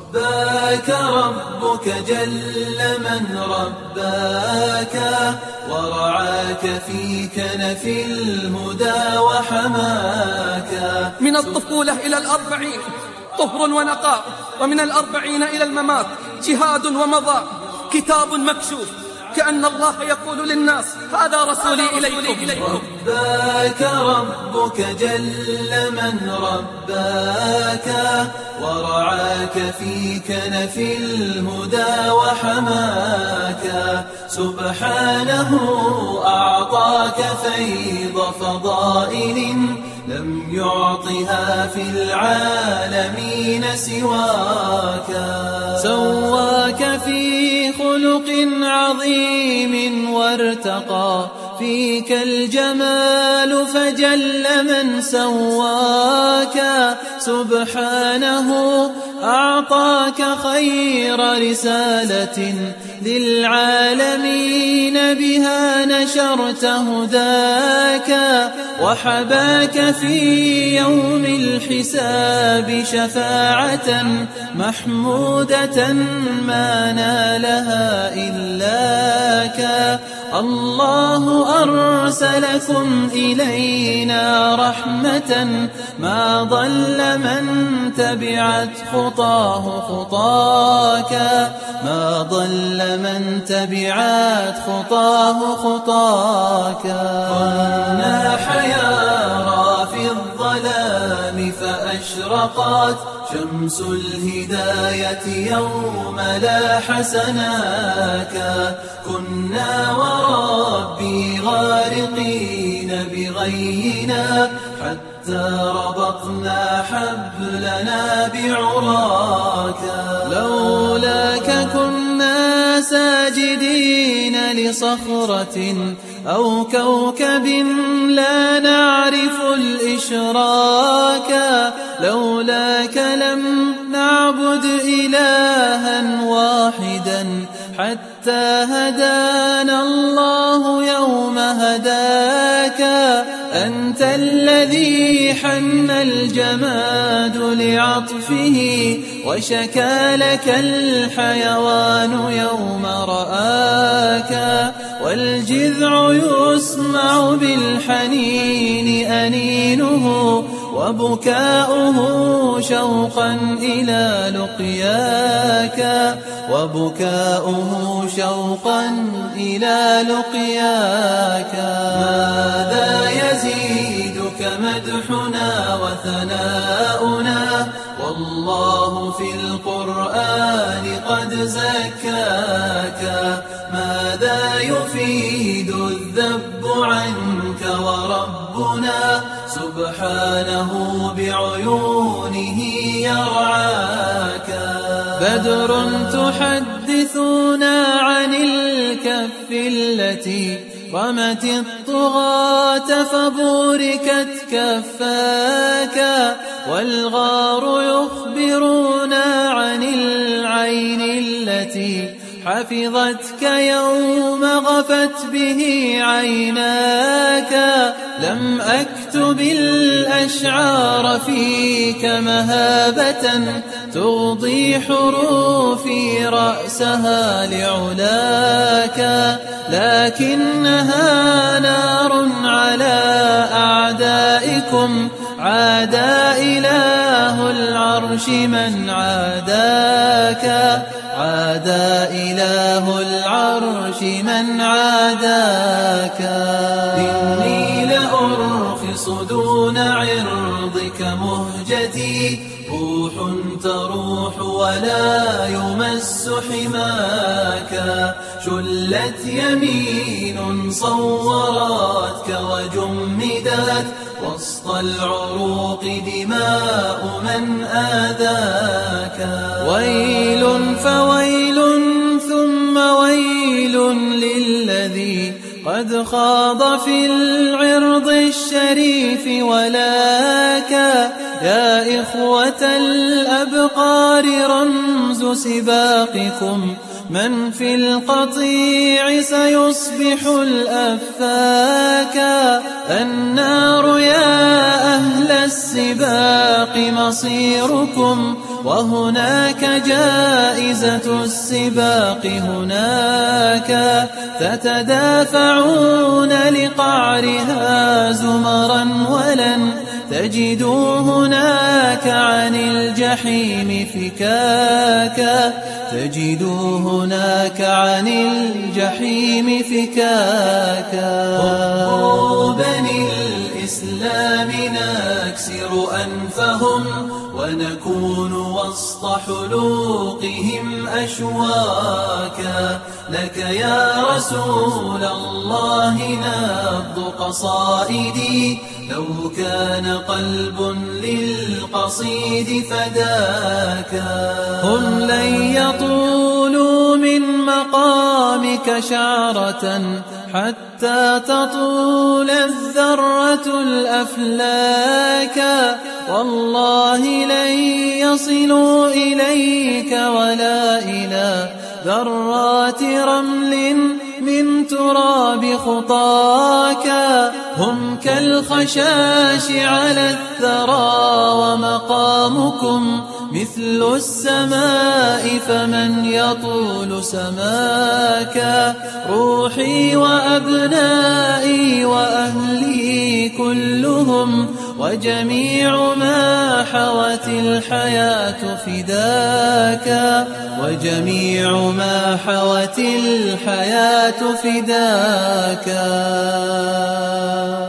رباك ربك جل من رباك ورعاك في كنف الهدى وحماك. من الطفولة إلى 40 طهر ونقاء، ومن 40 إلى الممات جهاد ومضاء. كتاب مكشوف كأن الله يقول للناس هذا رسولي إليكم. رباك ربك جل من رباك ورعاك في كنف الهدى وحماك. سبحانه أعطاك فيض فضائل لم يعطها في العالمين سواك. سواك في خلق عظيم وارتقى فيك الجمال فجل من سواك. سبحانه أعطاك خير رسالة للعالمين بها نشرت هداك. وحباك في يوم الحساب شفاعة محمودة ما نالها إلاك. الله أرسلكم إلينا رحمة ما ضل من تبعت خطاه خطاك. ما ضل من تبعت خطاه خطاك. كنا حيارى في الظلام فأشرقت شمس الهداية يوم لاح سناك. كنا وربي غارقين بغينا حتى ربطنا حبلنا بعراك. لولاك كنا ساجدين لصخرة أو كوكب لا نعرف الإشراك. لولاك لم نعبد إلها واحدا حتى هدانا الله يوم هداك. أنت الذي حن الجماد لعطفه وشكى لك الحيوان يوم رآك. والجذع يسمع بالحنين أنينه وبكاؤه شوقا إلى لقياك. وبكاؤه شوقا إلى لقياك. ماذا يزيدك مدحنا وثناؤنا والله في القرآن قد زكاك. ماذا يفيد الذب عنك وربنا سبحانه بعيونه يرعاك. بدر تحدثنا عن الكف التي رمت الطغاة فبوركت كفاك. والغار يخبرنا عن العين التي حفظتك يوم غفت به عيناك. لم أكتب الأشعار فيك مهابة تغضي حروفي رأسها لعلاك. لكنها نار على أعدائكم عادى إله العرش من عاداك. عادى إله العرش من عاداك. إني لأرخص دون عرضك مهجتي روح تروح ولا يمس حماك. شلت يمين صورتك وجمدت وسط العروق دماء من آذاك. ويل فويل ثم ويل للذي قد خاض في العرض الشريف ولاك. يا إخوة الأبقار رمز سباقكم من في القطيع سيصبح الأفاك. النار يا أهل السباق مصيركم وهناك جائزة السباق، هناك تتدافعون لقعرها زمرا ولن تجدوا هناك عن الجحيم فكاكا، تجدوا هناك عن الجحيم فكاكا. هم بني الإسلام نكسر أنفهم ونكون وسط حلوقهم أشواكا، لك يا رسول الله نبض قصائدي، لو كان قلب للقصيد فداكا. هم لن يطولوا من مقامك شعرة حتى تطول الذرة الأفلاك، والله لن يصلوا إليك ولا إلى ذرات رمل من تراب خطاك. هم كالخشاش على الثرى ومقامكم مثل السماء، فمن يطول سماك. روحي وأبنائي وأهلي كلهم وجميع ما حوت الحياة فداك، وجميع ما حوت الحياة فداك.